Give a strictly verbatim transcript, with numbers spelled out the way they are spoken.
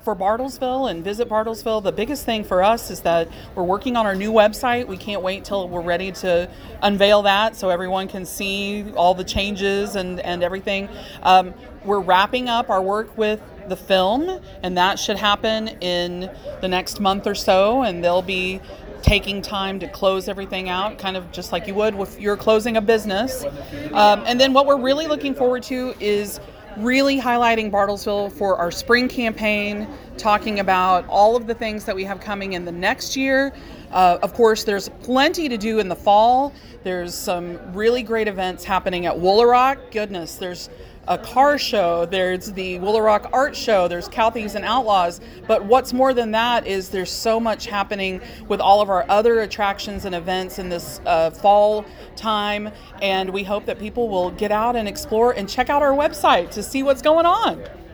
for Bartlesville and visit Bartlesville. The biggest thing for us is that we're working on our new website. We can't wait till we're ready to unveil that so everyone can see all the changes and, and everything. Um, we're wrapping up our work with the film, and that should happen in the next month or so, and they'll be taking time to close everything out, kind of just like you would if you're closing a business. Um, and then what we're really looking forward to is really highlighting Bartlesville for our spring campaign, talking about all of the things that we have coming in the next year. Uh, of course, there's plenty to do in the fall. There's some really great events happening at Woolaroc. Goodness, there's a car show, there's the Woolaroc Art Show, there's Calthies and Outlaws, but what's more than that is there's so much happening with all of our other attractions and events in this uh, fall time, and we hope that people will get out and explore and check out our website to see what's going on.